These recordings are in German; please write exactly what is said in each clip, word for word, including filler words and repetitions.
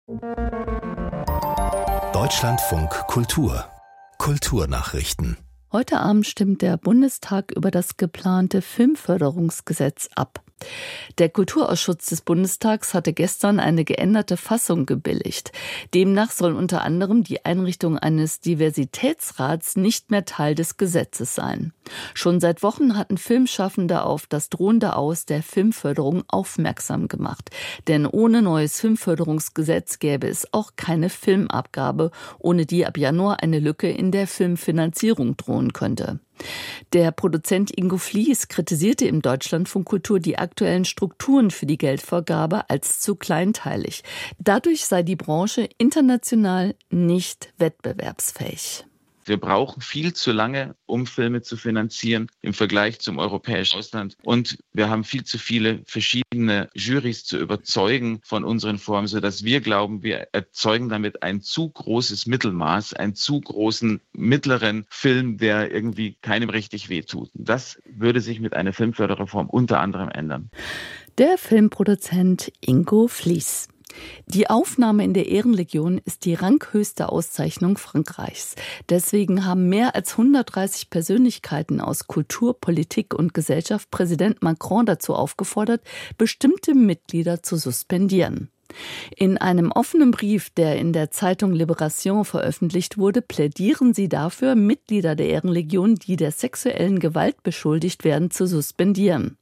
Deutschlandfunk Kultur. Kulturnachrichten. Heute Abend stimmt der Bundestag über das geplante Filmförderungsgesetz ab. Der Kulturausschuss des Bundestags hatte gestern eine geänderte Fassung gebilligt. Demnach soll unter anderem die Einrichtung eines Diversitätsrats nicht mehr Teil des Gesetzes sein. Schon seit Wochen hatten Filmschaffende auf das drohende Aus der Filmförderung aufmerksam gemacht. Denn ohne neues Filmförderungsgesetz gäbe es auch keine Filmabgabe, ohne die ab Januar eine Lücke in der Filmfinanzierung drohen könnte. Der Produzent Ingo Flies kritisierte im Deutschlandfunk Kultur die aktuellen Strukturen für die Geldvergabe als zu kleinteilig. Dadurch sei die Branche international nicht wettbewerbsfähig. Wir brauchen viel zu lange, um Filme zu finanzieren im Vergleich zum europäischen Ausland. Und wir haben viel zu viele verschiedene Jurys zu überzeugen von unseren Formen, sodass wir glauben, wir erzeugen damit ein zu großes Mittelmaß, einen zu großen mittleren Film, der irgendwie keinem richtig wehtut. Das würde sich mit einer Filmförderreform unter anderem ändern. Der Filmproduzent Ingo Flies. Die Aufnahme in der Ehrenlegion ist die ranghöchste Auszeichnung Frankreichs. Deswegen haben mehr als hundertdreißig Persönlichkeiten aus Kultur, Politik und Gesellschaft Präsident Macron dazu aufgefordert, bestimmte Mitglieder zu suspendieren. In einem offenen Brief, der in der Zeitung Libération veröffentlicht wurde, plädieren sie dafür, Mitglieder der Ehrenlegion, die der sexuellen Gewalt beschuldigt werden, zu suspendieren.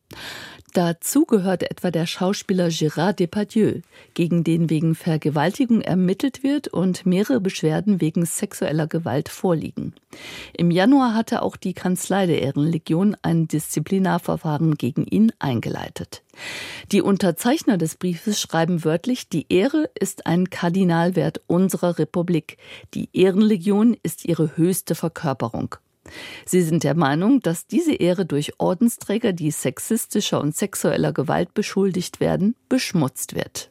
Dazu gehört etwa der Schauspieler Gérard Depardieu, gegen den wegen Vergewaltigung ermittelt wird und mehrere Beschwerden wegen sexueller Gewalt vorliegen. Im Januar hatte auch die Kanzlei der Ehrenlegion ein Disziplinarverfahren gegen ihn eingeleitet. Die Unterzeichner des Briefes schreiben wörtlich: Die Ehre ist ein Kardinalwert unserer Republik. Die Ehrenlegion ist ihre höchste Verkörperung. Sie sind der Meinung, dass diese Ehre durch Ordensträger, die sexistischer und sexueller Gewalt beschuldigt werden, beschmutzt wird.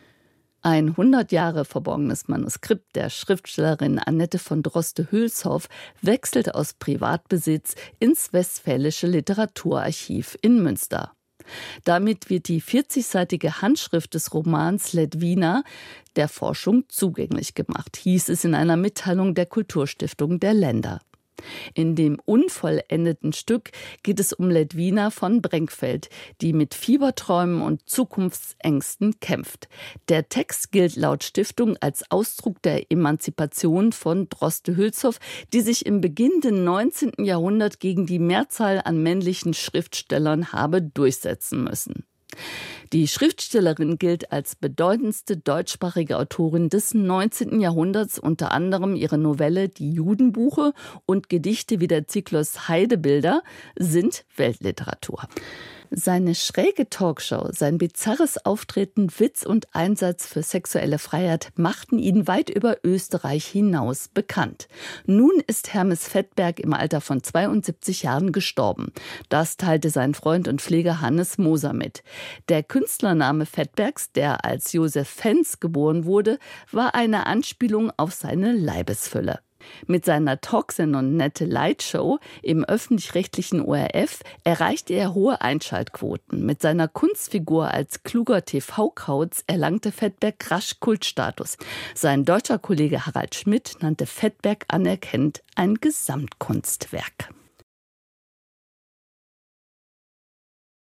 Ein hundert Jahre verborgenes Manuskript der Schriftstellerin Annette von Droste-Hülshoff wechselt aus Privatbesitz ins Westfälische Literaturarchiv in Münster. Damit wird die vierzigseitige Handschrift des Romans Ledwina der Forschung zugänglich gemacht, hieß es in einer Mitteilung der Kulturstiftung der Länder. In dem unvollendeten Stück geht es um Ledwina von Brenkfeld, die mit Fieberträumen und Zukunftsängsten kämpft. Der Text gilt laut Stiftung als Ausdruck der Emanzipation von Droste-Hülshoff, die sich im beginnenden neunzehnten Jahrhundert gegen die Mehrzahl an männlichen Schriftstellern habe durchsetzen müssen. Die Schriftstellerin gilt als bedeutendste deutschsprachige Autorin des neunzehnten Jahrhunderts, unter anderem ihre Novelle Die Judenbuche und Gedichte wie der Zyklus Heidebilder sind Weltliteratur. Seine schräge Talkshow, sein bizarres Auftreten, Witz und Einsatz für sexuelle Freiheit machten ihn weit über Österreich hinaus bekannt. Nun ist Hermes Fettberg im Alter von zweiundsiebzig Jahren gestorben. Das teilte sein Freund und Pfleger Hannes Moser mit. Der Künstlername Fettbergs, der als Josef Fenz geboren wurde, war eine Anspielung auf seine Leibesfülle. Mit seiner Talksendung Nette Lightshow im öffentlich-rechtlichen O R F erreichte er hohe Einschaltquoten. Mit seiner Kunstfigur als kluger T V-Kauz erlangte Fettberg rasch Kultstatus. Sein deutscher Kollege Harald Schmidt nannte Fettberg anerkennend ein Gesamtkunstwerk.